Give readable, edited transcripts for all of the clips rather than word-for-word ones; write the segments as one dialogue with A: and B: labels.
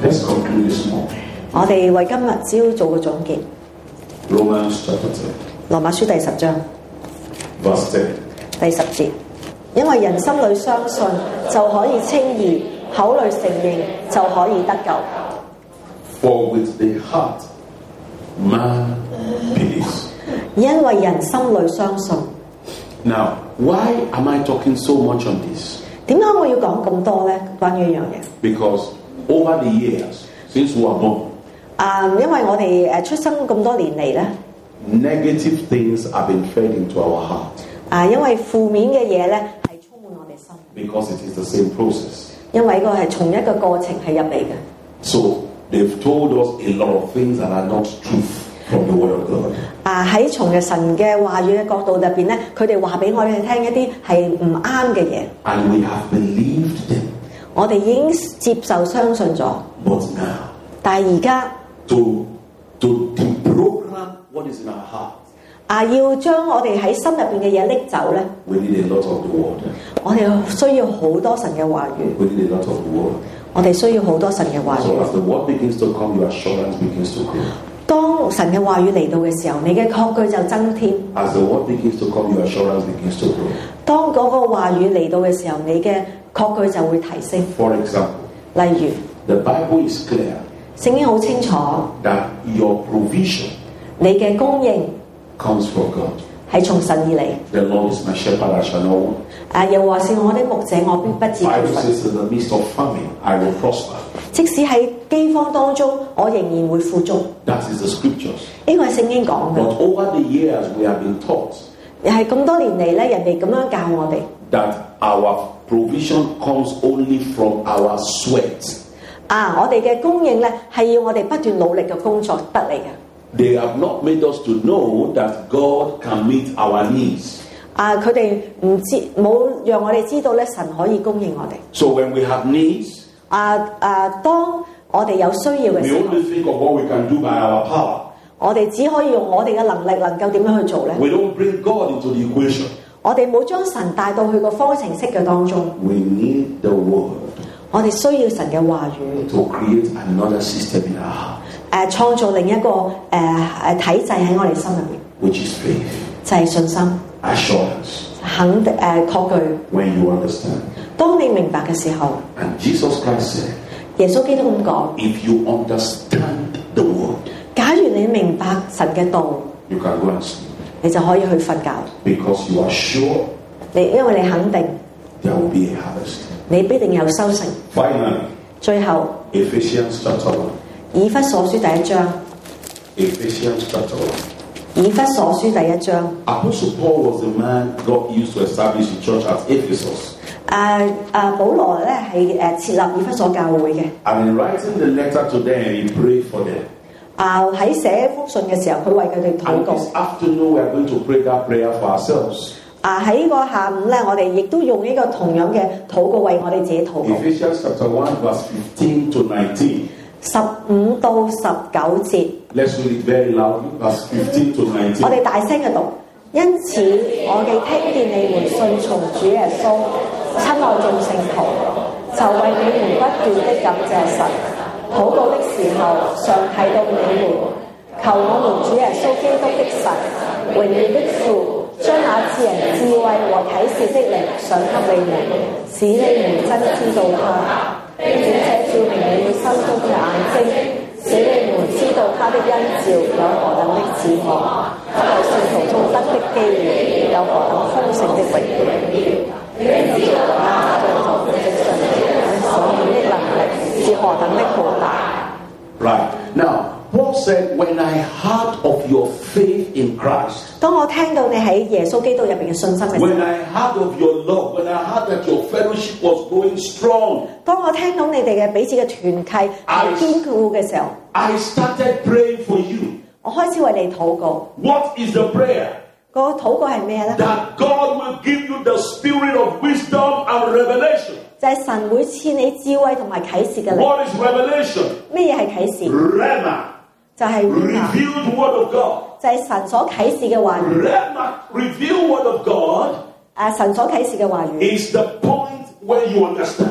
A: Let's conclude this morning.
B: 我哋為今日朝做個總結。
A: Romans chapter 10,
B: 羅馬書第10章
A: verse 10.
B: 第10節，因為人心裏相信就可以稱義，口裏承認就可以得救。
A: For with the heart man believes.
B: 因為人心裏相信。
A: Now, why am I talking so much on this?
B: 點解我要講咁多呢？關於呢樣嘢。
A: Because over the years, since we were born,
B: 因為我哋出生咁多年嚟咧，
A: negative things have been fed into our heart.
B: 因為負面嘅嘢咧係充滿我哋心。
A: Because it is the same process.
B: 因為個係同一個過程係入嚟嘅。
A: So they've told us a lot of things that are not truth from the Word of God.
B: 喺從嘅神嘅話語嘅角度入邊咧，佢哋話俾我哋聽一啲係唔啱嘅嘢。
A: And we have believed them.
B: 我哋已經接受相信咗。
A: But now,
B: 但係而家
A: to deprogram what is in our heart,
B: 要將我哋喺心入邊嘅嘢拎走咧，
A: we need a lot of the Word.
B: 我哋需要好多神嘅話語。
A: We need a lot of the Word.
B: 我哋需要好多神嘅話
A: So
B: 語。
A: as the Word begins to come, your assurance begins to grow.
B: 當神嘅話語嚟到嘅時候，你嘅確據就增添。
A: As the Word begins to come, your assurance begins to grow.
B: 當嗰個話語嚟到嘅時候，你嘅確據就會提升。
A: For example,
B: 例如，
A: the Bible is clear
B: 聖經好清楚，
A: that your provision
B: 你嘅供應
A: comes from God.
B: 係從神而嚟。
A: The Lord is my shepherd, I shall not want.
B: 又話是我的牧者，我必不致缺
A: Bible
B: 乏。
A: says in the midst of famine, I will prosper.
B: 即使喺饑荒當中，我仍然會富足。
A: That is the scriptures.
B: 呢個係聖經講嘅。
A: But over the years, we have been taught
B: 係咁多年嚟咧，人哋咁樣教我哋。
A: that our provision comes only from our sweat.
B: 我哋嘅供應咧係要我哋不斷努力嘅工作得嚟嘅。
A: They have not made us to know that God can meet our needs.
B: 佢哋冇讓我哋知道咧，神可以供應我哋。
A: So when we have needs,
B: 當我哋有需要嘅
A: we
B: 時候，
A: only think of what we can do by our power.
B: 我哋只可以用我哋嘅能力，能夠點樣去做咧？
A: We don't bring God into the equation.
B: 我哋冇將神帶到去個方程式嘅當中。
A: We need the Word
B: 我哋需要神嘅話語，
A: to create another system in our heart,
B: 創造另一個體制喺我哋心入邊，
A: which is faith,
B: 就係信心、
A: assurance.
B: 確據。
A: When you understand.
B: 當你明白嘅時候，
A: And Jesus Christ said,
B: 耶穌基督咁講：
A: if you understand the Word,
B: 假如你明白神嘅道，
A: you can go and sleep.
B: 你就可以去瞓覺。
A: Because you are sure
B: 因為你肯定
A: there will be a harvest.
B: 你必定有收成。
A: Finally,
B: 最後，
A: Ephesians chapter 1.
B: 以弗所書第一章。
A: Ephesians chapter 1.
B: 以弗所書第一章。
A: Apostle Paul was the man God used to establish the church at Ephesus.
B: 保羅咧係設立以弗所教會嘅。
A: And in writing the letter to them, he prayed for them.
B: 喺寫封信嘅時候，佢為佢哋禱
A: And
B: 告。
A: this afternoon, we are going to pray that prayer for ourselves.
B: 喺個下午咧，我哋亦都用呢個同樣嘅禱告為我哋自己禱告。
A: Ephesians chapter 1, verse 15 to 19.
B: 15到19節，
A: Let's read it very loudly. Verse 15 to 19.
B: 我哋大聲嘅讀。因此，我哋聽見你們信從主耶穌，親愛眾聖徒，就為你們不斷的感謝神。禱告的時候，常提到你們，求我們主耶穌基督的神，榮耀的父，將那賜人智慧和啟示的靈賞給你們，使你們真知道他，並且照明你們心中嘅眼睛，使你們知道他的恩召有何等的指望，他為信徒中得的機會有何等豐盛的榮耀。你知道他在作的信所顯的能力是何等的浩大。
A: Right. Now, Paul said, when I heard of your faith in Christ,
B: 當我聽到你喺耶穌基督入邊嘅信心嘅時候，
A: when I heard of your love, when I heard that your fellowship was going strong,
B: 當我聽到你哋嘅彼此嘅團契係堅固嘅時候，
A: I started praying for you.
B: 我開始為你禱告。
A: What is the prayer?
B: 個禱告係咩咧？
A: That God will give you the spirit of wisdom and revelation.
B: 就係神會賜你智慧同埋啟示嘅靈。
A: What is revelation?
B: 咩嘢係啟示？
A: Rema.
B: 就係
A: Revealed word of God.
B: 就係神所啟示嘅話語。
A: Rema, revealed word of God,
B: 神所啟示嘅話語
A: is the point where you understand.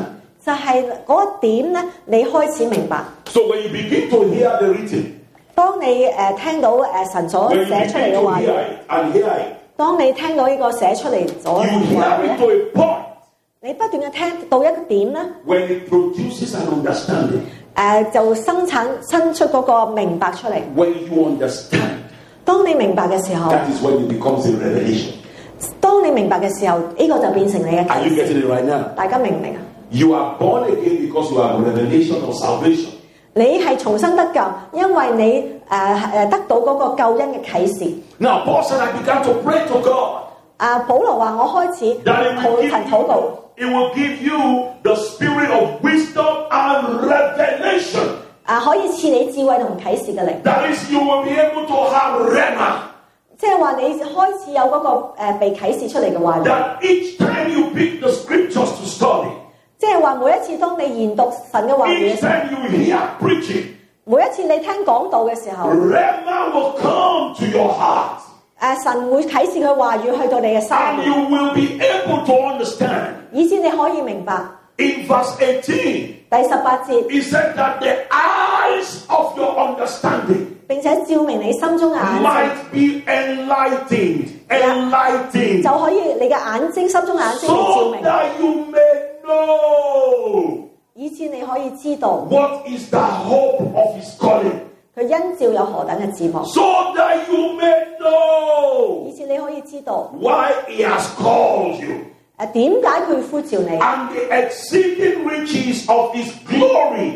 B: 就係嗰個點咧，你開始明白。
A: So when you begin to hear the written,
B: 當你聽到神所
A: when you
B: 寫出嚟
A: begin
B: 嘅
A: to
B: 話語，
A: hear it and hear it,
B: 當你聽到呢個寫出嚟咗
A: you
B: 嘅話
A: hear
B: 語
A: it
B: 咧，
A: to a point
B: 你不斷嘅聽到一個點咧，
A: when it produces an understanding.
B: 就生出嗰個明白出嚟。
A: When you understand,
B: 當你明白嘅時候，
A: that is when it becomes a revelation.
B: 當你明白嘅時候，呢個就變成你嘅
A: Are
B: 啟
A: you
B: 示。
A: getting it right now?
B: 大家明唔明啊？
A: You are born again because you have a revelation of salvation.
B: 你係重新得救，因為你得到嗰個救恩嘅啟示。
A: Now, Paul said, I began to pray to God
B: 保羅話：我開始
A: that it
B: 向
A: will
B: 神禱告。
A: give you the spirit of wisdom and revelation.
B: 可以賜你智慧同啟示嘅靈，
A: That is, you will be able to have rhema.
B: 即係話你開始有嗰個被啟示出嚟嘅話語，
A: That each time you pick the scriptures to study,
B: 即係話每一次當你研讀神嘅話語嘅
A: each
B: 時候，
A: time you hear preaching,
B: 每一次你聽講道嘅時候，
A: rhema will come to your heart.
B: 神會啟示佢話語去到你嘅心
A: And
B: 裏，
A: you will be able to understand.
B: 以至你可以明白。
A: In verse 18,
B: 第18節，
A: he said that the eyes of your understanding
B: 並且照明你心中嘅眼
A: might be enlightened,
B: 睛，就可以你嘅眼睛心中嘅眼睛嚟照
A: so
B: 明，
A: that you may know
B: 以至你可以知道
A: what is the hope of his calling,
B: 佢因召有何等嘅指望，
A: so that you may know
B: 以至你可以知道
A: why he has called you,
B: 點解佢呼召你。
A: and the exceeding riches of his glory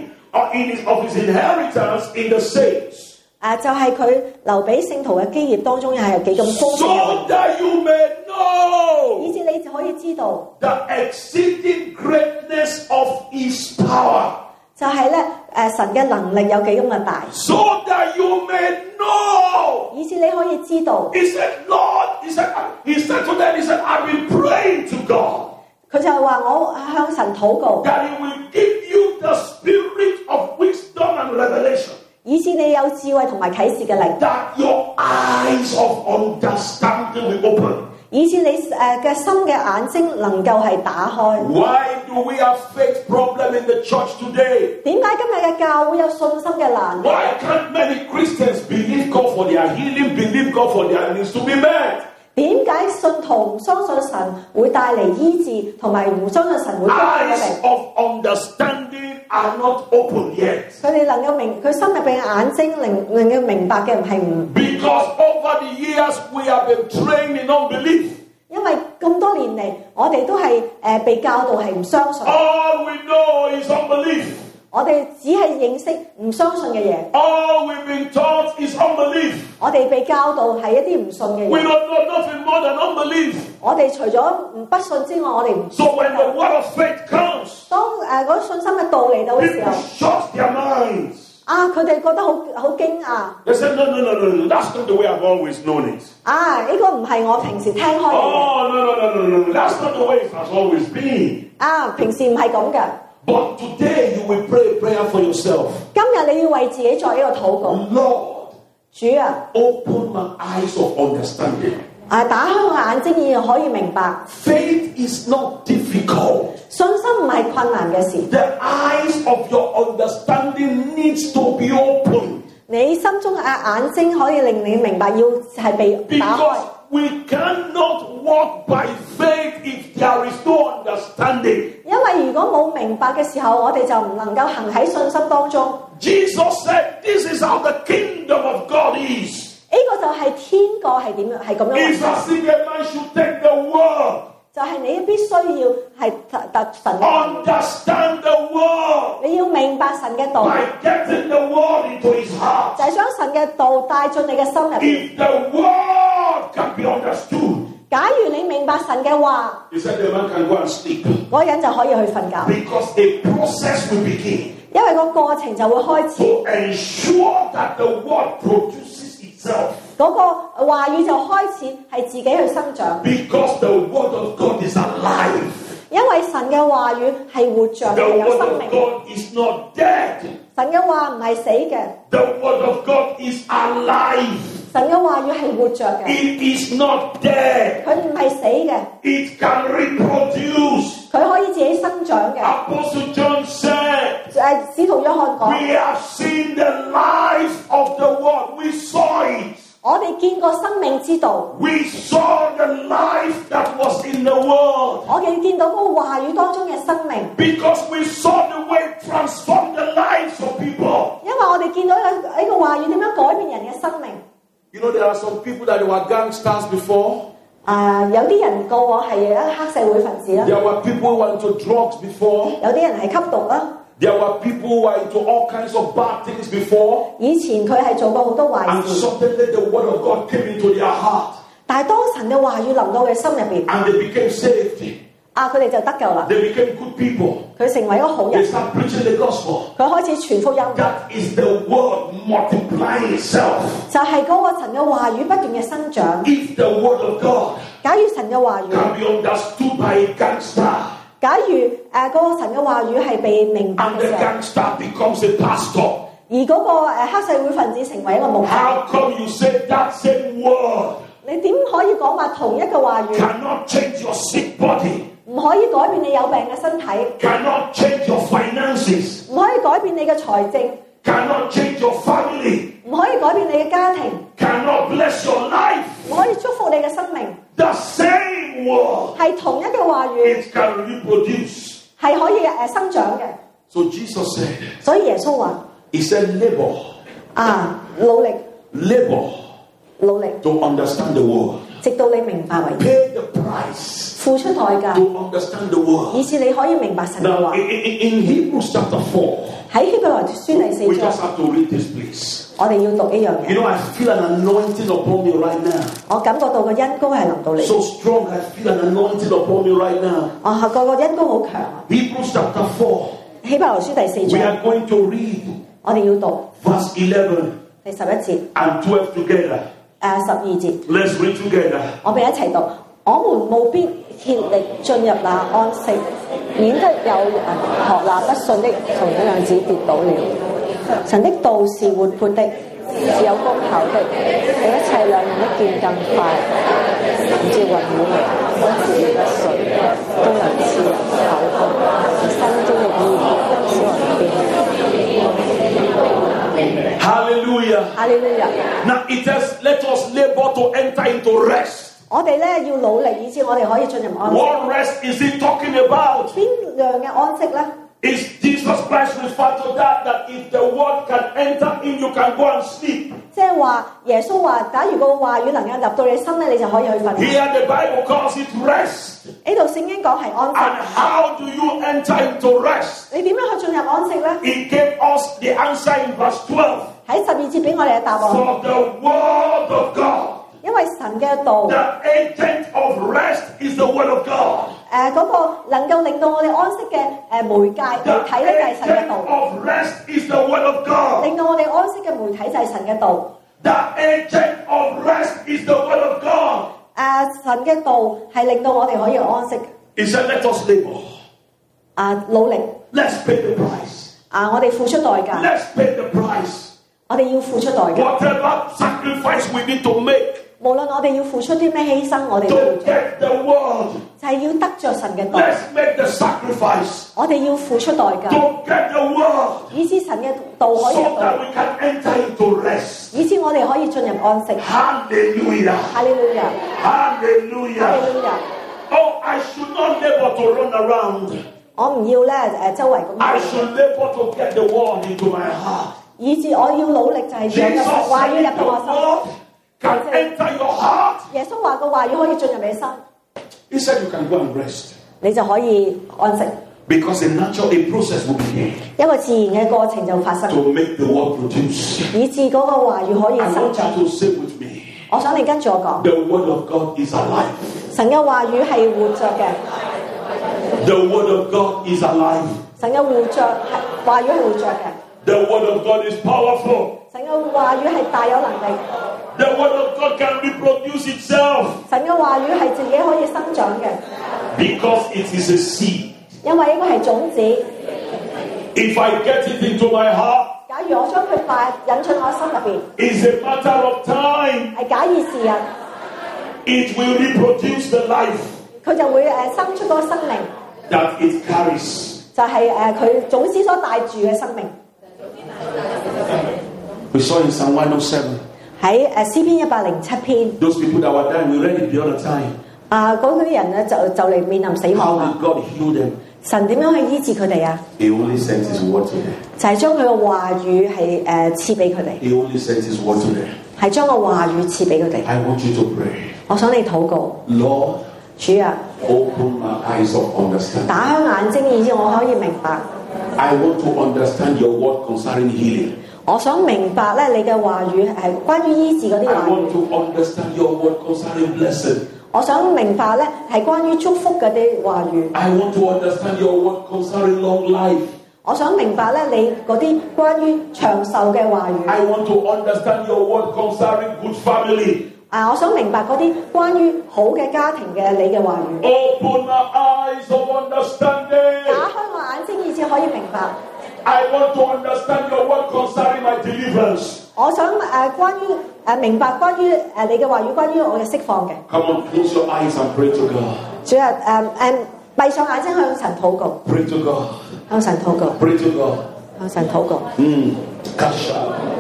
A: of his inheritance in the saints,
B: 就係佢留俾聖徒嘅基業當中係有幾咁豐盛嘅
A: so that you may
B: 以
A: know
B: 至你就可以知道，
A: the exceeding greatness of his power,
B: 就係咧神嘅能力有幾咁嘅大，
A: so that you may know.
B: 以至你可以知道。
A: He said, Lord, he said to them, he said, I've been praying to God
B: 佢就係話我向神禱告，
A: that he will give you the spirit of wisdom and revelation,
B: 以至你有智慧同埋啟示嘅靈，
A: that your eyes of understanding will open.
B: 以至你嘅心嘅眼睛能夠係打開。
A: Why do we have faith problem in the church today?
B: 點解今日嘅教會有信心嘅難？
A: Why can't many Christians believe God for their healing, believe God for their needs to be met?
B: 點解信徒唔相信神會帶嚟醫治，同埋唔相信神會幫佢
A: Eyes
B: 哋？
A: of understanding are not open yet.
B: 佢哋能夠明，佢心入邊嘅眼睛能夠明白嘅唔係唔，
A: Because over the years we have been trained in unbelief.
B: 因為咁多年嚟，我哋都係被教導係唔相信，
A: All we know is unbelief.
B: 我哋只係認識唔相信嘅嘢，
A: All we've been taught is unbelief.
B: 我哋被教導係一啲唔信嘅
A: We
B: 嘢，
A: don't know nothing more than unbelief.
B: 我哋除咗不信之外，我哋唔
A: So when the word of faith comes,
B: 當嗰信心嘅道嚟到嘅時
A: people
B: 候，
A: shut their minds.
B: 佢哋覺得好驚訝，
A: They say, no, that's not the way I've always known it.
B: 呢個唔係我平時聽開嘅嘢，
A: Oh, no, that's not the way it has always been.
B: 平時唔係咁嘅。
A: But today you will pray a prayer for yourself.
B: 今日你要為自己作一個禱告，
A: Lord,
B: 主啊，
A: open my eyes of understanding.
B: 打開我眼睛，以可以明白，
A: Faith is not difficult.
B: 信心唔係困難嘅事。
A: The eyes of your understanding needs to be opened.
B: 你心中嘅眼睛可以令你明白，要係被打開。
A: Because we cannot walk by faith if there is no understanding.
B: 因為如果冇明白嘅時候，我哋就唔能夠行喺信心當中。
A: Jesus said, this is how the kingdom of God is.
B: 呢個就係天國係點樣，係咁樣
A: It's
B: 運作
A: as if a man should take the word,
B: 就係你必須要係特神嘅話語，
A: understand the word
B: 你要明白神嘅道，
A: by getting the word into his heart.
B: 就係將神嘅道帶進你嘅心入邊。
A: If the word can be understood,
B: 假如你明白神嘅話，
A: he said the man can go and sleep.
B: 嗰個人就可以去瞓覺，
A: Because a process will begin
B: 因為個過程就會開始，
A: to ensure that the word produces itself.
B: 嗰個話語就開始係自己去生長。
A: Because the word of God is alive.
B: 因為神嘅話語係活着
A: The
B: 嘅，有
A: word
B: 生
A: of
B: 命。
A: God is not dead.
B: 神嘅話唔係死嘅，
A: The word of God is alive.
B: 神嘅話語係活着嘅，
A: It is not dead.
B: 佢唔係死嘅，
A: It can reproduce.
B: 佢可以自己生長嘅。
A: Apostle John said,
B: 使徒約翰講，
A: we have seen the life of the world. We saw it.
B: 我哋見過生命之道，
A: We saw the life that was in the world.
B: 我哋見到嗰個話語當中嘅生命，
A: Because we saw the way it transformed the lives of people.
B: 因為我哋見到呢個話語點樣改變人嘅生命。
A: You know, there are some people that were gangsters before.
B: 有啲人過往係黑社會分子啦，
A: There were people who went to drugs before.
B: 有啲人係吸毒啦，
A: There were people who were into all kinds of bad things before.
B: 以前佢係做過好多壞
A: And
B: 事，
A: suddenly the word of God came into their heart.
B: 但係當神嘅話語臨到佢心入邊，
A: And they became saved.
B: 佢哋就得救啦，
A: They became good people.
B: 佢成為一個好
A: They
B: 人，
A: start preaching the gospel.
B: 佢開始傳福音，
A: That is the word multiplying itself.
B: 就係嗰個神嘅話語不斷嘅生長。
A: If the word of God
B: 假如神嘅話語，
A: can be understood by a gangster,
B: 假如嗰個神嘅話語係被明白
A: and
B: 嘅
A: the
B: 時候，
A: gangster becomes a pastor,
B: 而嗰個黑社會分子成為一個牧師，
A: how come you say that same word
B: 你點可以講話同一個話語
A: cannot change your sick body,
B: 唔可以改變你有病嘅身體，
A: cannot change your finances,
B: 唔可以改變你嘅財政，
A: cannot change your family,
B: 唔可以改變你嘅家庭，
A: cannot bless your life?
B: 唔可以祝福你嘅生命，
A: The same word,
B: 係同一個話語，
A: it can reproduce.
B: 係可以生長嘅。
A: So Jesus said,
B: 所以耶穌話：
A: he said labor,
B: 努力
A: labor
B: 努力，
A: to understand the word.
B: 直到你明白為止，
A: Pay the price
B: 付出代價，
A: to understand the word.
B: 以至你可以明白神嘅
A: Now,
B: 話。
A: in Hebrews chapter 4,
B: 喺希伯來書第四
A: we
B: 章
A: just，have to read this, please.
B: 我哋要讀一樣
A: You
B: 嘢。
A: know, I feel an anointing upon me right now.
B: 我感覺到個恩膏係臨到你，
A: So strong, I feel an anointing upon me right now.
B: 我個恩膏好強啊！
A: Hebrews chapter 4,
B: 希伯來書第四
A: we
B: 章，
A: are going to read
B: 我哋要讀
A: verse 11
B: 第11節、
A: and 12 together.
B: 12節，
A: Let's read together.
B: 我哋一齊讀。我們務必竭力進入那安息，免得有人學那不信的同樣子跌倒了。神的道是活潑的，是有功效的，比一切兩刃的劍更快，唔知魂與靈，不是不信，都能刺人口骨，是心中的意念，使人變。
A: Hallelujah.
B: 哈利路亞！
A: Now it says, let us labor to enter into rest.
B: 我哋咧要努力，以致我哋可以進入安息。
A: What rest is he talking about?
B: 邊樣嘅安息咧？
A: Is Jesus Christ referred to that if the word can enter in, you can go and sleep?
B: 即係話耶穌話，假如個話語能夠入到你心咧，你就可以去瞓。
A: Here the Bible calls it rest.
B: 呢度聖經講係安
A: And
B: 息，
A: how do you enter into rest?
B: 你點樣去進入安息咧？
A: He gave us the answer in verse 12.
B: 喺12節俾我哋嘅答案，
A: For the word of God,
B: 因為神嘅道，
A: the agent of rest is the word of God.
B: 嗰個能夠令到我哋安息嘅媒介
A: The
B: 媒體咧就係神嘅
A: agent
B: 道，
A: of rest is the word of God.
B: 令到我哋安息嘅媒體就係神嘅道。
A: The agent of rest is the word of God.
B: 神嘅道係令到我哋可以安息。
A: He said, let us labor.
B: 努力，
A: Let's pay the price.
B: 我哋付出代價，
A: Let's pay the price.
B: 我哋要付出代價。
A: Whatever sacrifice we need to make
B: 無論我哋要付出啲咩犧牲，我哋都要
A: to
B: 做，
A: get the word.
B: 就係要得着神嘅道。
A: Let's make the sacrifice
B: 我哋要付出代價，
A: to get the word
B: 以致神嘅道可以
A: so
B: 入到
A: that
B: 嚟，
A: we can enter into rest.
B: 以致我哋可以進入安息。
A: Hallelujah.
B: 哈利路亞，哈
A: Hallelujah.
B: 利路亞！
A: Oh, I should not labor to run around.
B: 我唔要咧周圍咁
A: I
B: 做，
A: should labor to get the word into my heart.
B: 以致我要努力就係讓
A: Jesus
B: 個話語
A: said
B: 入
A: the
B: 到我
A: word can enter your heart.
B: 心。耶穌話個話語可以進入你心，
A: He said you can go and rest.
B: 你就可以安息。
A: Because a process will begin
B: 一個自然嘅過程就發生，
A: to make the word produce.
B: 以致嗰個話語可以
A: I
B: 生
A: want
B: 長。
A: you to say with me,
B: 我想你跟住我講，
A: the word of God is alive.
B: 神嘅話語係活着嘅，
A: The word of God is alive.
B: 神嘅話語係活着嘅，
A: The word of God is powerful.
B: 神嘅話語係大有能力，
A: The word of God can reproduce itself
B: 神嘅話語係自己可以生長嘅，
A: because it is a seed.
B: 因為呢個係種子。
A: If I get it into my heart,
B: 假如我將佢引進我心入邊，
A: it's a matter of time.
B: 係假以時日，
A: It will reproduce the life
B: 佢就會生出嗰個生命，
A: that it carries.
B: 就係佢種子所帶住嘅生命。
A: We saw in Psalm 107.
B: 喺詩篇107篇，
A: Those people that were dying, we read it the other time.
B: 嗰啲人咧就嚟面臨死亡
A: How
B: 啦。
A: did God heal them?
B: 神點樣去醫治佢哋啊？
A: He only sent His word to them.
B: 就係將佢嘅話語係賜俾佢哋，
A: He only sent His word to them.
B: 係將個話語賜俾佢哋。
A: I want you to pray.
B: 我想你禱告，
A: Lord,
B: 主啊，
A: open my eyes of understanding.
B: 打開眼睛，以致我可以明白。
A: I want to understand your word concerning healing.
B: 我想明白咧，你嘅話語係關於醫治嗰啲
A: I
B: 話
A: want
B: 語。
A: to understand your word concerning blessing.
B: 我想明白咧，係關於祝福嗰啲話語。
A: I want to understand your word concerning long life.
B: 我想明白咧，你嗰啲關於長壽嘅話語。
A: I want to understand your word concerning good family.
B: 我想明白嗰啲關於好嘅家庭嘅你嘅話語。
A: Open my eyes of understanding.
B: 打開我眼睛，以致可以明白。
A: I want to understand your word concerning my deliverance.
B: 我想關於明白關於你嘅話語，關於我嘅釋放嘅。
A: Come on, close your eyes and pray to God.
B: 主啊閉上眼睛向神禱告，
A: Pray to God.
B: 向神禱告，
A: Pray to God.
B: 向神禱告。
A: Kasha.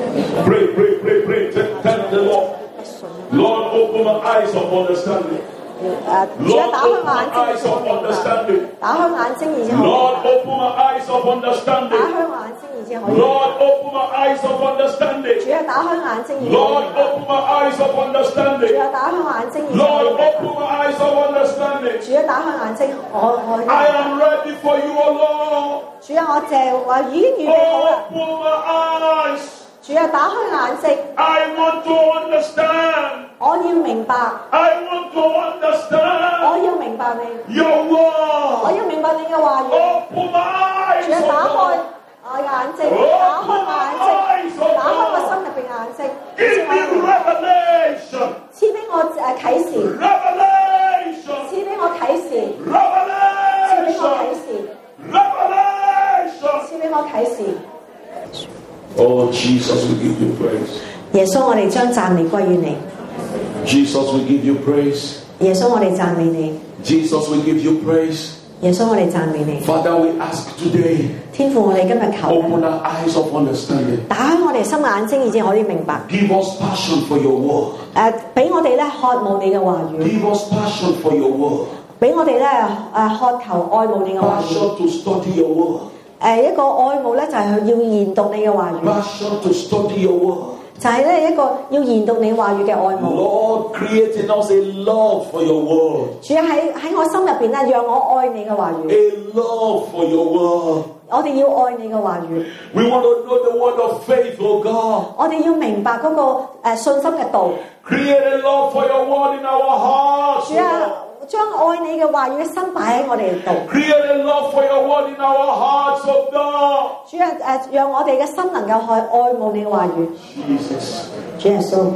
A: Pray, pray, pray, pray. Tell the Lord. Lord, open my eyes of understanding.
B: 主啊，打開我眼睛，以致可以明白。打開眼睛，以致可以明
A: Lord,
B: 白。
A: open my eyes of
B: 打
A: understanding.
B: 開我眼睛，以致可以明白。
A: Lord, open my eyes of understanding.
B: 主啊，打開眼睛，以致可以
A: Lord,
B: 明白。
A: open my eyes of
B: 主
A: understanding.
B: 啊，打開我眼睛，以致可以
A: Lord,
B: 明白。
A: open my eyes of understanding.
B: 主啊，打開眼睛，我
A: I am ready for you, O Lord.
B: 主啊，我已經預備好啦。
A: Open my eyes.
B: 主啊，打開眼睛，
A: I want to understand.
B: 我要明白，
A: I want to understand
B: 我要明白你，
A: your
B: 我
A: word.
B: 要明白你嘅話語。
A: Open my eyes,
B: 主啊，
A: O
B: 打開
A: Lord.
B: 我眼睛，打開我眼睛，打開我心入邊眼睛，
A: Give me revelation.
B: 賜俾我啟示，
A: Revelation.
B: 賜俾我啟示，賜俾我啟
A: Revelation.
B: 示，
A: Revelation.
B: 賜俾我啟示。
A: Oh, Jesus, we give you praise.
B: 耶穌，我哋將讚美歸於你。
A: Jesus, we give you praise.
B: 耶穌，我哋讚美你。
A: Jesus, we give you praise.
B: 耶穌，我哋讚美你。
A: Father, we ask today,
B: 天父，我哋今日求
A: open
B: 你
A: our eyes of understanding.
B: 打開我哋心眼睛，以致可以明白。
A: Give us passion for your word.
B: 俾我哋咧渴慕你嘅話語，
A: Give us passion for your word.
B: 俾我哋咧渴求愛慕你嘅話語。
A: Passion to study your word.
B: 一個愛慕咧就係要研讀你嘅話語，
A: Passion to study your word.
B: 就係咧一個要研讀你話語嘅愛慕。
A: Lord, create in us a love for your word.
B: 主喺我心入邊咧，讓我愛你嘅話語。
A: A love for your word.
B: 我哋要愛你嘅話語，
A: We want to know the word of faith, oh God.
B: 我哋要明白嗰個信心嘅道。
A: Create a love for your word in our hearts.
B: 主
A: oh
B: 啊
A: God.，
B: 將愛你嘅話語嘅心擺喺我哋度。
A: Create a love for your word in our hearts, oh God.
B: 主啊，讓我哋嘅心能夠去愛慕你嘅話語。
A: Jesus.
B: 主耶穌，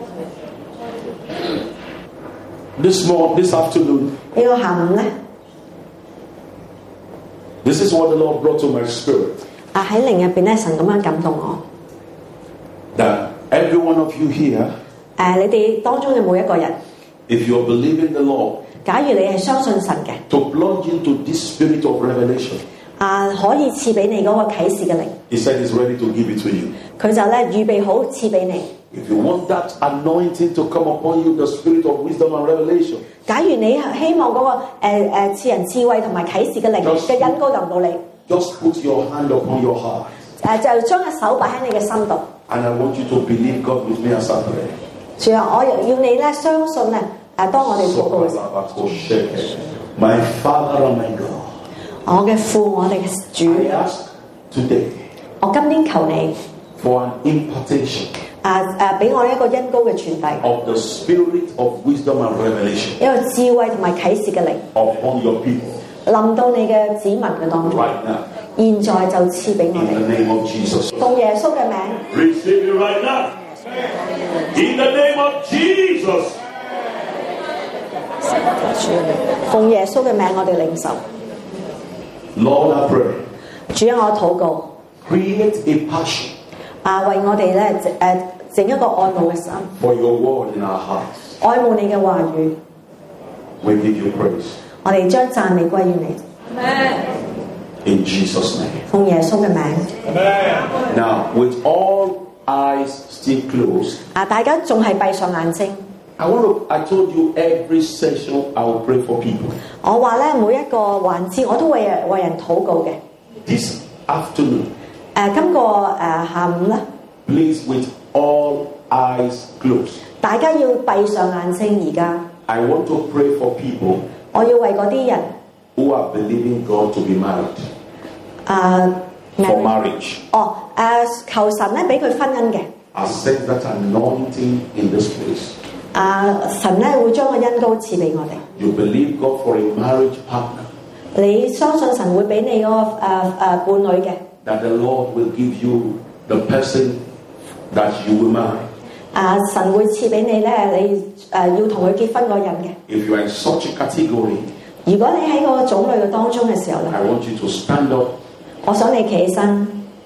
A: This afternoon,
B: 呢個下午咧，
A: this is what the Lord brought to my spirit.
B: 喺靈入邊咧，神咁樣感動我。
A: That every one of you here,
B: 你哋當中嘅每一個人，
A: if you are believing the Lord,
B: 假如你係相信神嘅，
A: to plunge into this spirit of revelation,
B: 可以賜俾你嗰個啟示嘅靈，
A: He said He's ready to give it to you.
B: 佢就咧預備好賜俾你。
A: If you want that anointing to come upon you, the spirit of wisdom and revelation,
B: 假如你希望嗰個賜人智慧同埋啟示嘅靈嘅恩膏臨到你，
A: just put your hand upon your heart.
B: 就將個手擺喺你嘅心度。
A: And I want you to believe God with me as I pray.
B: 主啊，我要你咧相信咧，當我哋禱告嘅時候，
A: My Father and my God,
B: 我嘅父，我哋嘅主，
A: I ask today
B: 我今天求你
A: for an impartation
B: 俾我一個恩膏嘅傳遞，
A: of the spirit of wisdom and revelation
B: 一個智慧同埋啟示嘅靈
A: upon your people
B: 臨到你嘅子民嘅當中，
A: right now.
B: 現在就賜俾我
A: In the
B: 哋，
A: name of Jesus.
B: 奉耶穌嘅名，
A: Receive it right now. In the name of Jesus.
B: 奉耶穌嘅名，我哋領受。
A: Lord, I pray.
B: 主啊，我禱告，
A: Create a passion
B: 為我哋咧整一個愛慕嘅心，
A: for your word in our hearts.
B: 愛慕你嘅話語，
A: We give you praise.
B: 我哋將讚美歸於你。
A: In Jesus' name.
B: 奉耶穌嘅名。
A: Now, with all eyes still closed,
B: 大家仲係閉上眼睛。
A: I told you every session I will pray for people.
B: 我話咧每一個環節我都為人禱告嘅。
A: This afternoon,
B: 今個下午咧，
A: please with all eyes closed.
B: 大家要閉上眼睛而家。
A: I want to pray for people
B: 我要為嗰啲人
A: who are believing God to be married. For marriage.
B: 求神咧俾佢婚姻嘅。
A: I sense that anointing in this place.
B: 神咧會將個恩膏賜俾我哋。
A: You believe God for a marriage partner.
B: 你相信神會俾你嗰個伴侶嘅。
A: That the Lord will give you the person that you will marry.
B: 神會賜俾你咧，你要同佢結婚嗰人嘅。
A: If you are in such a category,
B: 如果你喺嗰個種類嘅當中嘅時候咧，
A: I want you to stand up.
B: 我想你企起身。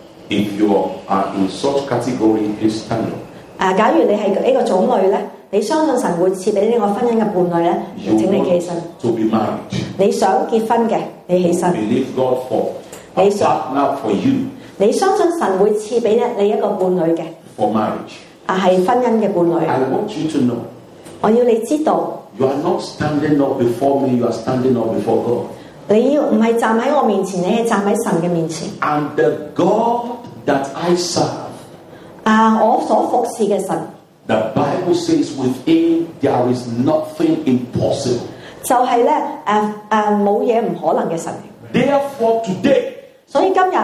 A: If you are in such category, please stand up.
B: 假如你係呢個種類咧，你相信神會賜俾呢個婚姻嘅伴侶咧，
A: You
B: 請你企起身。
A: want to be married.
B: 你想結婚嘅，你起身。
A: Believe God for a partner for you
B: 你相信神會賜俾你一個伴侶嘅，
A: for marriage.
B: 係婚姻嘅伴侶。
A: I want you to know
B: 我要你知道，
A: you are not standing up before me, you are standing up before God.
B: 你要唔係站喺我面前，你係站喺神嘅面前。
A: And the God that I serve,
B: 我所服侍嘅神，
A: the Bible says with him there is nothing impossible.
B: 就係咧冇嘢唔可能嘅神。
A: Therefore today,
B: 所以今日，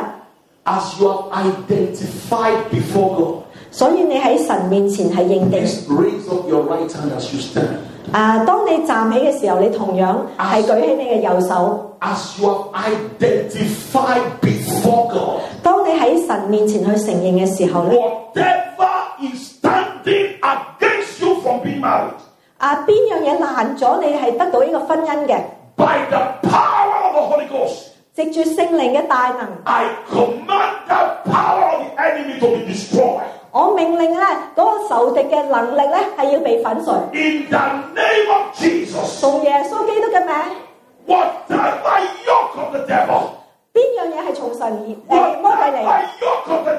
A: as you have identified before God,
B: 所以你喺神面前係認定。
A: please raise up your right hand as you stand.
B: 當你站起嘅時候，你同樣係舉起你嘅右手。
A: As you have identified before God,
B: 當你喺神面前去承認嘅時候咧，
A: whatever is standing against you from being married,
B: 邊樣嘢攔咗你係得到呢個婚姻嘅？
A: by the power of the Holy Ghost,
B: 藉住聖靈嘅大能，
A: I command the power of the enemy to be destroyed.
B: 我命令咧嗰個仇敵嘅能力咧係要被粉碎。
A: In the name of Jesus,
B: 從耶穌基督嘅名，
A: whatever yoke of the devil,
B: 邊樣嘢係從神而魔鬼嚟？
A: whatever yoke of the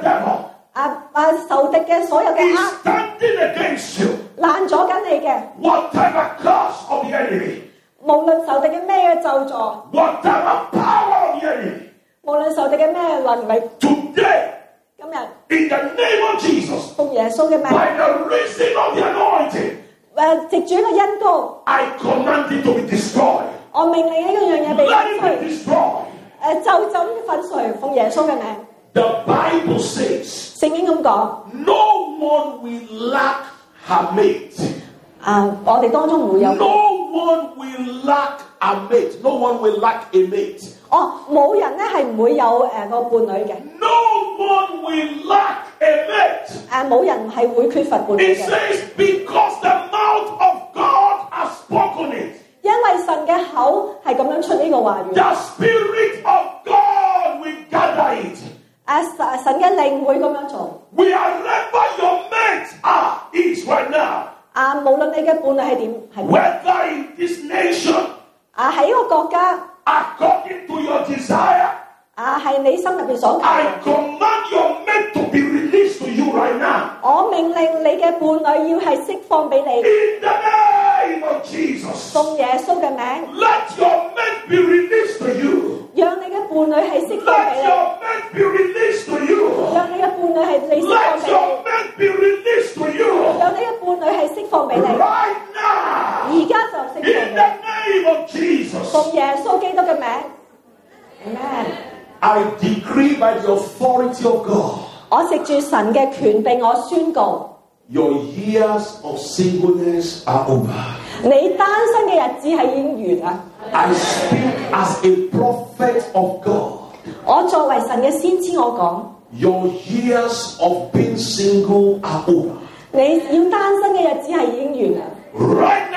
A: devil
B: 仇敵嘅所有嘅
A: is standing against you,
B: 攔咗緊你嘅，
A: whatever curse of the enemy,
B: 無論仇敵嘅咩嘅咒詛，
A: whatever power of the enemy,
B: 無論仇敵嘅咩能力，
A: today,
B: 今日
A: in the name of Jesus,
B: 奉耶穌嘅名，
A: by the reason of the anointing,
B: 藉住呢個恩膏，
A: I command it to be destroyed.
B: 我命令呢個樣嘢被
A: Let
B: 粉
A: it
B: 碎
A: be。destroyed.
B: 就咁粉碎，奉耶穌嘅名。
A: The Bible says,
B: 聖經咁講，
A: no one will lack her mate.
B: 我哋當中唔會有，
A: No one will lack a mate. No one will lack a mate.
B: 冇人咧係唔會有個伴侶嘅，
A: No one will lack a mate.
B: 冇人係會缺乏伴侶
A: It
B: 嘅，
A: says, because the mouth of God has spoken it.
B: 因為神嘅口係咁樣出呢個話語，
A: The Spirit of God will gather it.
B: 神嘅靈會咁樣做。
A: Wherever your mate is right now,
B: 無論你嘅伴侶係點，係
A: whether in this nation,
B: 喺一個國家，
A: according to your desire,
B: 係你心入邊所求
A: I
B: 嘅，
A: command your mate to be released to you right now.
B: 我命令你嘅伴侶要係釋放俾你，
A: In the name of Jesus,
B: 奉耶穌嘅名，
A: let your mate be released to you.
B: 讓你嘅伴侶係釋放俾
A: Let
B: 你，
A: your mate be released to you.
B: 讓你嘅伴侶係你釋放
A: Let
B: 俾
A: your
B: 你，
A: mate be released to you.
B: 讓你嘅伴侶係釋放俾你，
A: Right now.
B: 而家就釋
A: In
B: 放
A: the
B: 俾
A: name of Jesus,
B: 奉耶穌基督嘅名，Amen。
A: I decree by the authority of God,
B: 我藉住神嘅權柄，我宣告，
A: your years of singleness are over.
B: 你單身嘅日子係已經完啦。
A: I speak as a prophet of God.
B: 我作為神嘅先知，我講，
A: Your years of being single are over.
B: 你要單身嘅日子係已經完啦。
A: Right now,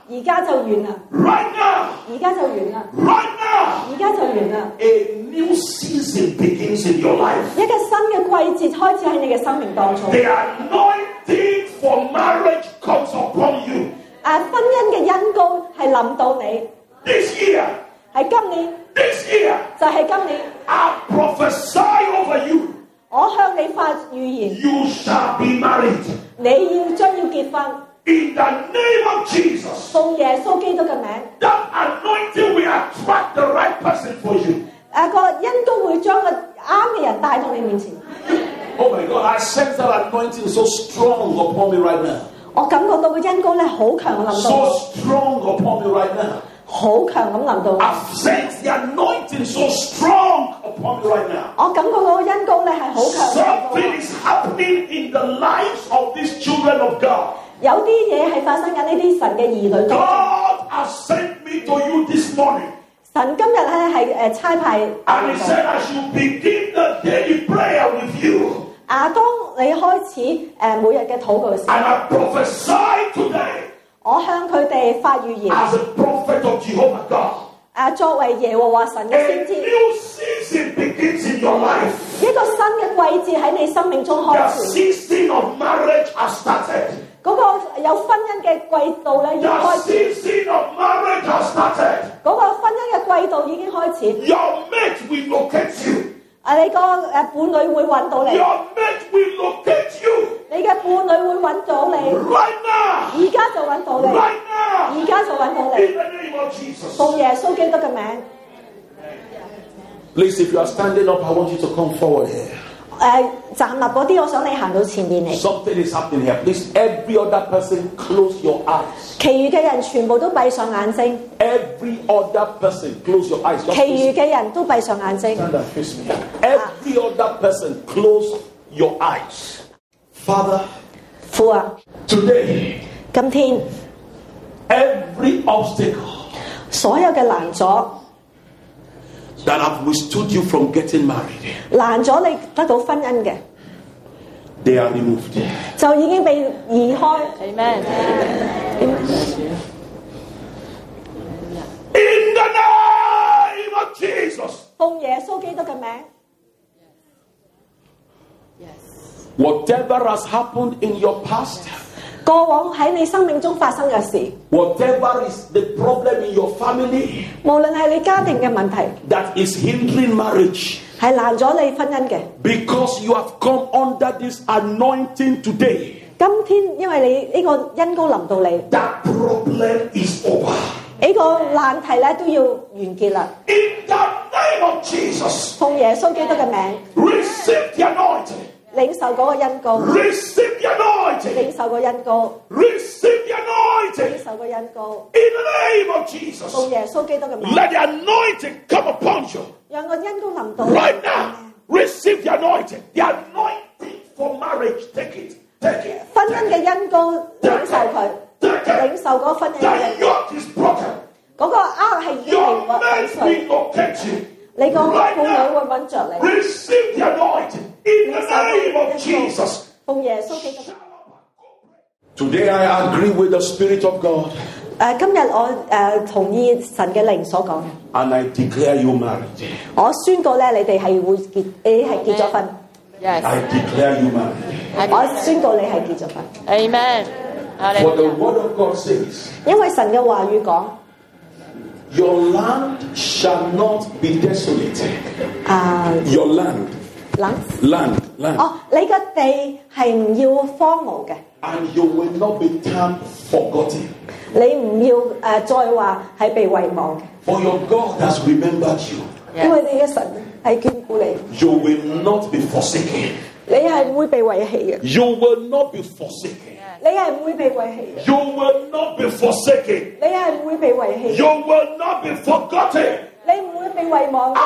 B: 而家就完啦，
A: Right now.
B: 而家就完啦，
A: Right now.
B: 而家就完啦。
A: A new season begins in your life.
B: 一個新嘅季節開始喺你嘅生命當中。
A: The anointing for marriage comes upon you.
B: 婚姻嘅恩膏係臨到你，
A: This year.
B: 係今年，
A: This year.
B: 就係今年。
A: I prophesy over you.
B: 我向你發預言，
A: You shall be married.
B: 你將要結婚，
A: In the name of Jesus.
B: 奉耶穌基督嘅名。
A: That anointing will attract the right person for you.
B: 個恩膏會將個啱嘅人帶到你面前。
A: Oh my God, I sense that anointing so strong upon me right now.
B: 我感覺到個恩膏咧好強，臨到
A: So
B: 我，
A: strong upon me right now.
B: 好強咁臨到我。
A: I've sensed the anointing so strong upon me right now.
B: 我感覺到個恩膏咧係好強臨到我。
A: Something is happening in the lives of these children of God.
B: 有啲嘢係發生緊呢啲神嘅兒女當中。
A: God has sent me to you this morning.
B: 神今日咧係差派
A: And he said I should begin the daily prayer with you.
B: 當你開始每日嘅禱告嘅時
A: And
B: 候，
A: I prophesy today
B: 我向佢哋發預言。
A: as a prophet of Jehovah God.
B: 作為耶和華神嘅
A: A
B: 先知，
A: new season begins in your life.
B: 一個新嘅季節喺你生命中開
A: The
B: 始。
A: season of marriage has started.
B: 嗰個有婚姻嘅季度咧已經
A: The
B: 開始，
A: season of marriage has started.
B: 嗰個婚姻嘅季度已經開始。
A: Your mate will locate you.
B: 你個伴侶會揾到你，
A: Your mate will locate you
B: 你嘅伴侶會揾到你，
A: right now.
B: 而家就揾到你，
A: Right now.
B: 而家就揾到
A: In
B: 你。
A: the name of Jesus.
B: 奉耶穌基督嘅名。
A: Please, if you are standing up, I want you to come forward here.
B: 站立嗰啲，我想你行到前面嚟。
A: Something is happening here. Please, every other person, close your eyes.
B: 其餘嘅人全部都閉上眼睛，
A: Every other person, close your eyes. Just
B: 其餘
A: face me.
B: 嘅人都閉上眼睛。
A: Stand and face me. Every other person, close your eyes. Father,
B: 父啊，
A: today,
B: 今天
A: every obstacle
B: 所有嘅攔阻，
A: that have withstood you from getting married,
B: 攔咗你得到婚姻嘅，
A: they are removed.
B: 就已經被移開。
C: Amen.
A: In the name of Jesus.
B: 奉耶穌基督嘅名，
A: Whatever has happened in your past,
B: 過往喺你生命中發生嘅事，
A: whatever is the problem in your family
B: 無論係你家庭嘅問題，
A: that is hindering marriage,
B: 係攔咗你婚姻嘅。
A: because you have come under this anointing today,
B: 今天因為你呢個恩膏臨到你，
A: that problem is over.
B: 呢個難題咧都要完結啦。
A: In the name of Jesus,
B: 奉耶穌基督嘅名，
A: receive the anointing.
B: 領受嗰個恩膏，
A: Receive the anointing.
B: 領受個恩膏，
A: Receive the anointing.
B: 領受個恩膏。
A: In the name of Jesus,
B: 奉耶穌基督嘅名，
A: let the anointing come upon you.
B: 讓個恩膏臨到
A: Right now, receive the anointing. The anointing for marriage. Take it. Take it.
B: 婚姻嘅恩膏，領受佢，
A: Take
B: 領
A: it.
B: 受嗰個婚姻嘅
A: The
B: 恩膏。
A: yoke is broken.
B: 嗰個軛係已經
A: Your
B: 被毀
A: mate
B: 碎，
A: will locate you.
B: 你個伴
A: Right
B: 侶
A: now,
B: 會揾着你。
A: receive the anointing. In the name of Jesus.
B: 奉耶穌基督。
A: Today I agree with the Spirit of God.
B: 今日我同意神嘅靈所講嘅，
A: And I declare you married.
B: 我宣告咧，你哋係會結，你係結咗婚。
C: Yes.
A: I declare you married.
B: 我宣告你係結咗婚，
C: Amen.
A: For the
C: Hallelujah.
A: word of God says,
B: 因為神嘅話語講
A: your land shall not be desolate.
B: 啊
A: Your land.
B: 冷
A: Land.
B: 哦，你嘅地係唔要荒蕪嘅，
A: And you will not be termed forgotten.
B: 你唔要再話係被遺忘嘅，
A: For your God has remembered you.
B: 因為你嘅神係眷顧你，
A: You will not be forsaken.
B: 你係唔會被遺棄嘅，
A: You will not be forsaken.
B: 你係唔會被遺棄嘅，
A: You will not be forsaken.
B: 你係唔會被遺棄嘅，
A: You will not be forgotten.
B: 你唔會被遺忘嘅。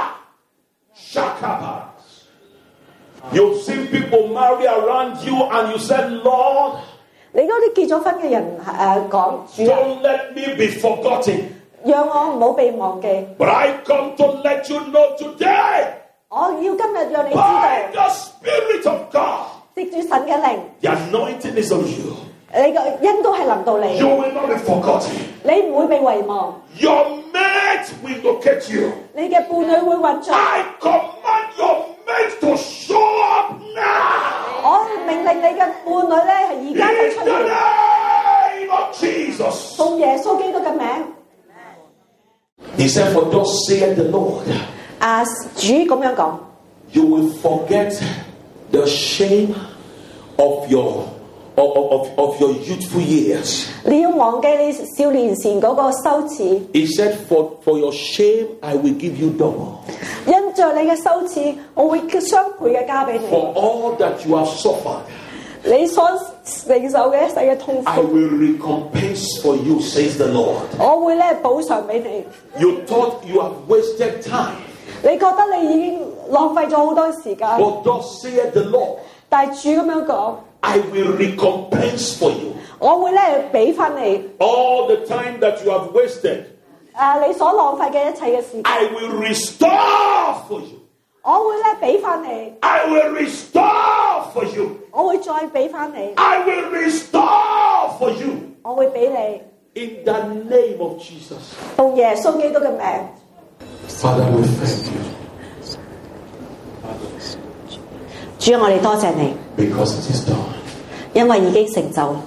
A: Shakapas. You've seen people marry around you and you said, Lord,
B: 你嗰啲結咗婚嘅人講，主啊，
A: don't let me be forgotten.
B: 讓我唔好被忘記。
A: But I come to let you know today,
B: 我要今日讓你知
A: by
B: 道，
A: the Spirit of God,
B: 藉住神嘅靈，
A: the anointing is on you.
B: 你個恩都係臨到你。
A: You will not be forgotten.
B: 你唔會被遺忘，
A: Your mate will locate you.
B: 你嘅伴侶會揾著。
A: I command your mate to show up now.
B: 我命令你嘅伴侶咧係而家就
A: In
B: 出
A: the
B: 現，
A: name of Jesus.
B: 奉耶穌基督嘅名。
A: He said, for thus saith the Lord,
B: 主咁樣講，
A: you will forget the shame of your youthful years.
B: 你要忘記你少年前嗰個羞恥。
A: He said, for your shame, I will give you double.
B: 因着你嘅羞恥，我會雙倍嘅加俾
A: For
B: 你。
A: all that you have suffered,
B: 你所承受嘅一世嘅痛
A: I
B: 苦，
A: will recompense for you, says the Lord.
B: 我會咧補償俾你。
A: You thought you have wasted time,
B: 你覺得你已經浪費咗好多時間，
A: but thus saith the Lord,
B: 但係主咁樣講，
A: I will recompense for you.
B: 我會咧俾翻你。
A: All the time that you have wasted,
B: 你所浪費嘅一切嘅時間，
A: I will restore for you.
B: 我會咧俾翻你，
A: I will restore for you.
B: 我會再俾翻你，
A: I will restore for you.
B: 我會俾你。
A: In the name of Jesus.
B: 奉耶穌基督嘅名，
A: Father, we thank you
B: 主我哋多謝你，
A: because it is done.
B: 因為已經成就啦。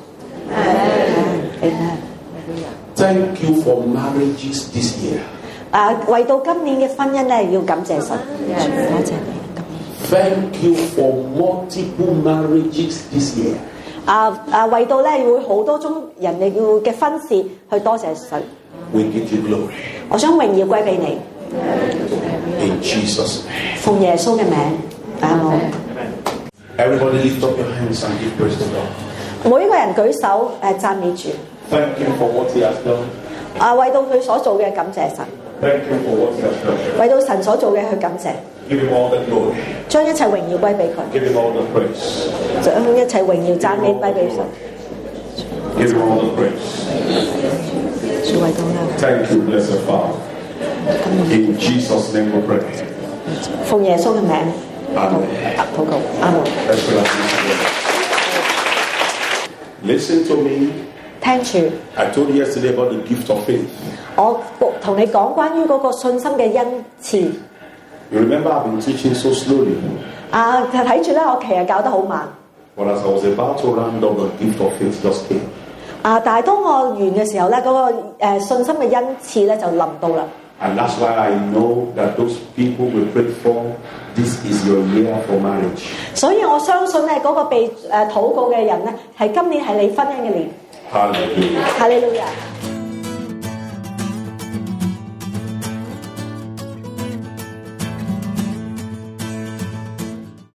A: Thank you for marriages this year.
B: 為到今年嘅婚姻咧，要感謝神，多謝你。
A: Thank you for multiple marriages this year.
B: 為到咧會好多種人哋嘅婚事去多謝神。
A: We give you glory.
B: 我將榮耀歸俾你，
A: In Jesus' name.
B: 奉耶穌嘅名，阿門。
A: Everybody lift up your hands and give praise to God.
B: 每一個人舉手讚美主。
A: Thank you for what He has done.
B: 為到佢所做嘅感謝神，
A: Thank you for what He has done.
B: 為到神所做嘅去感謝，
A: Give Him all the glory.
B: 將一切榮耀歸俾佢，
A: Give Him all the praise.
B: 將一切榮耀讚美歸俾神。
A: Give Him all the praise.
B: 主為到啦，
A: Thank you, blessed Father. In Jesus' name we pray.
B: 奉耶穌嘅名，
A: 阿門
B: 禱告，阿門。
A: Let's pray that together. Listen to me.
B: 聽住，
A: I told you yesterday about the gift of faith.
B: 我同你講關於嗰個信心嘅恩賜。
A: You remember I've been teaching so slowly.
B: 睇住咧，我其實教得好慢。
A: But as I was about to round up, the gift of faith just came.
B: 但係當我完嘅時候咧，嗰個信心嘅恩賜咧就臨到啦。
A: And that's why I know that those people we prayed for, this is your year for marriage.
B: 所以我相信咧，嗰個被禱告嘅人咧，係今年係你婚姻嘅年。
A: Hallelujah.
B: 哈利路亞。